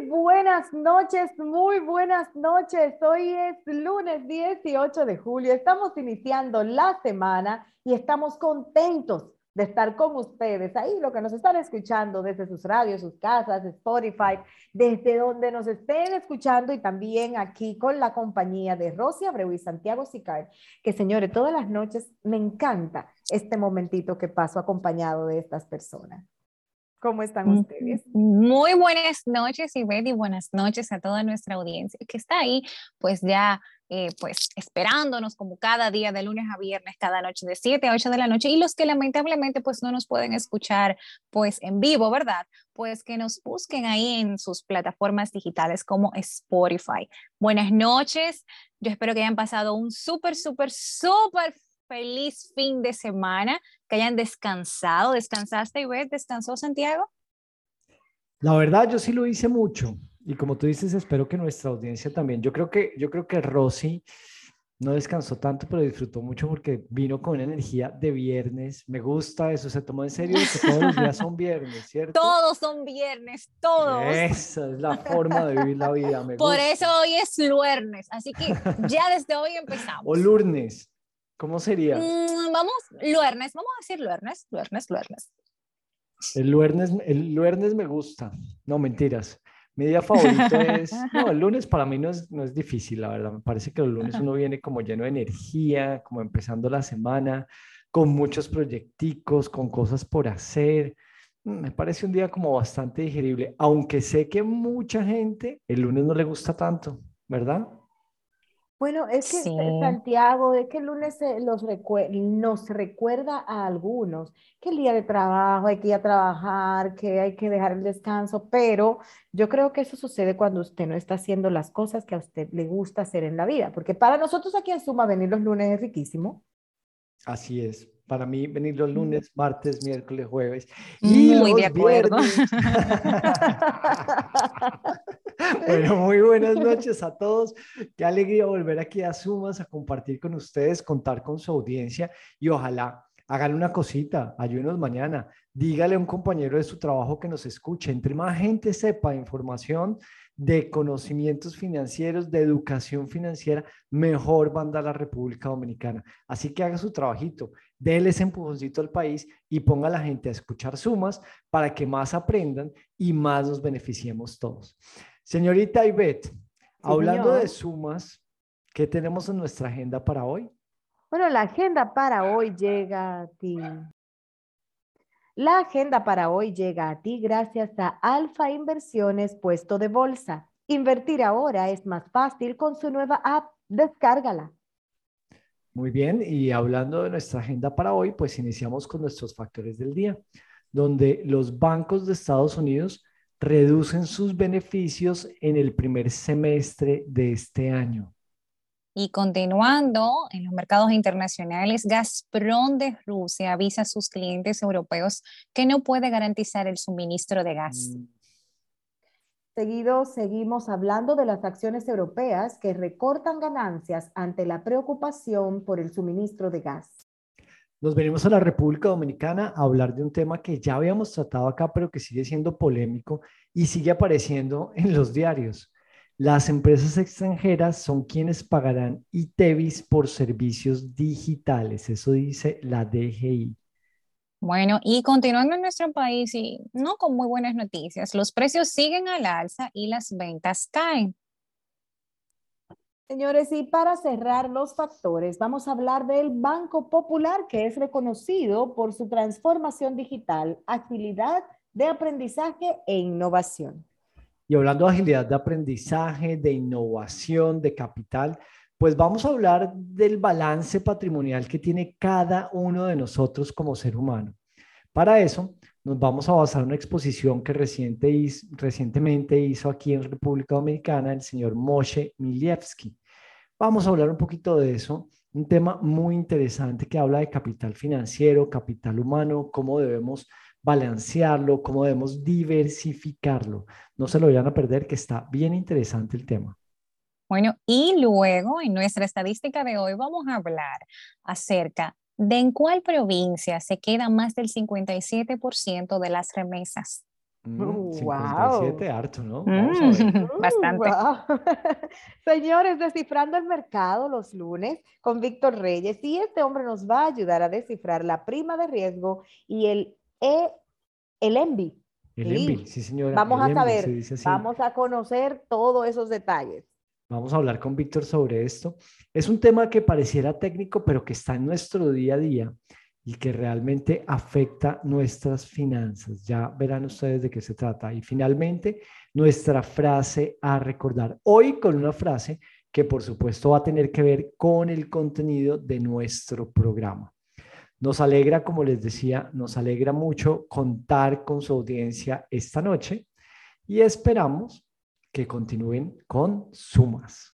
buenas noches, muy buenas noches. Hoy es lunes 18 de julio. Estamos iniciando la semana y estamos contentos de estar con ustedes. Ahí lo que nos están escuchando desde sus radios, sus casas, Spotify, desde donde nos estén escuchando y también aquí con la compañía de Rosy Abreu y Santiago Sicard, que señores, todas las noches me encanta este momentito que paso acompañado de estas personas. ¿Cómo están ustedes? Muy buenas noches, Ivette, y buenas noches a toda nuestra audiencia que está ahí, pues ya, pues esperándonos como cada día de lunes a viernes, cada noche de 7 a 8 de la noche, y los que lamentablemente pues no nos pueden escuchar pues en vivo, ¿verdad? Pues que nos busquen ahí en sus plataformas digitales como Spotify. Buenas noches, yo espero que hayan pasado un súper feliz fin de semana, que hayan descansado. ¿Descansaste, Ivette? ¿Descansó Santiago? La verdad, yo sí lo hice mucho. Y como tú dices, espero que nuestra audiencia también. Yo creo que Rosy no descansó tanto, pero disfrutó mucho porque vino con una energía de viernes. Me gusta eso, se tomó en serio de que todos los días son viernes, ¿cierto? Todos son viernes, todos. Esa es la forma de vivir la vida, me Por gusta. eso hoy es lunes, así que ya desde hoy O empezamos. lunes, ¿cómo sería? Vamos, lunes, vamos a decir lunes. El lunes me gusta. No, mentiras. Mi día favorito es, no, el lunes para mí no es difícil, la verdad. Me parece que el lunes uno viene como lleno de energía, como empezando la semana, con muchos proyecticos, con cosas por hacer. Me parece un día como bastante digerible, aunque sé que mucha gente el lunes no le gusta tanto, ¿verdad? Bueno, es que Sí. Santiago, es que el lunes nos recuerda a algunos que el día de trabajo hay que ir a trabajar, que hay que dejar el descanso, pero yo creo que eso sucede cuando usted no está haciendo las cosas que a usted le gusta hacer en la vida, porque para nosotros aquí en Suma venir los lunes es riquísimo. Así es. Para mí, venir los lunes, martes, miércoles, jueves y Muy de los acuerdo. viernes. Bueno, muy buenas noches a todos. Qué alegría volver aquí a Sumas a compartir con ustedes, contar con su audiencia y ojalá hagan una cosita, ayúdenos mañana. Dígale a un compañero de su trabajo que nos escuche. Entre más gente sepa información de conocimientos financieros, de educación financiera, mejor va a andar la República Dominicana. Así que haga su trabajito, déle ese empujoncito al país y ponga a la gente a escuchar Sumas para que más aprendan y más nos beneficiemos todos. Señorita Ivette, Sí, hablando de señor. sumas, ¿qué tenemos en nuestra agenda para hoy? Bueno, la agenda para hoy llega a ti. La agenda para hoy llega a ti gracias a Alfa Inversiones Puesto de Bolsa. Invertir ahora es más fácil con su nueva app. Descárgala. Muy bien, y hablando de nuestra agenda para hoy, pues iniciamos con nuestros factores del día, donde los bancos de Estados Unidos reducen sus beneficios en el primer semestre de este año. Y continuando en los mercados internacionales, Gazprom de Rusia avisa a sus clientes europeos que no puede garantizar el suministro de gas. Seguido, seguimos hablando de las acciones europeas que recortan ganancias ante la preocupación por el suministro de gas. Nos venimos a la República Dominicana a hablar de un tema que ya habíamos tratado acá, pero que sigue siendo polémico y sigue apareciendo en los diarios. Las empresas extranjeras son quienes pagarán ITEVIS por servicios digitales. Eso dice la DGI. Bueno, y continuando en nuestro país y no con muy buenas noticias, los precios siguen al alza y las ventas caen. Señores, y para cerrar los factores, vamos a hablar del Banco Popular, que es reconocido por su transformación digital, agilidad de aprendizaje e innovación. Y hablando de agilidad de aprendizaje, de innovación, de capital, pues vamos a hablar del balance patrimonial que tiene cada uno de nosotros como ser humano. Para eso, nos vamos a basar en una exposición que recientemente hizo aquí en República Dominicana el señor Moshe Milievsky. Vamos a hablar un poquito de eso, un tema muy interesante que habla de capital financiero, capital humano, cómo debemos balancearlo, cómo debemos diversificarlo. No se lo vayan a perder, que está bien interesante el tema. Bueno, y luego en nuestra estadística de hoy vamos a hablar acerca de en cuál provincia se queda más del 57% de las remesas. Wow. 57, harto, ¿no? Vamos a ver. Bastante. Wow. Señores, descifrando el mercado los lunes con Víctor Reyes, y este hombre nos va a ayudar a descifrar la prima de riesgo y el ENVI. El ENVIL, sí señora, Vamos el a ENVIL se saber, dice así. vamos a conocer todos esos detalles. Vamos a hablar con Víctor sobre esto. Es un tema que pareciera técnico, pero que está en nuestro día a día y que realmente afecta nuestras finanzas. Ya verán ustedes de qué se trata. Y finalmente, nuestra frase a recordar. Hoy con una frase que por supuesto va a tener que ver con el contenido de nuestro programa. Nos alegra, como les decía, nos alegra mucho contar con su audiencia esta noche y esperamos que continúen con Sumas.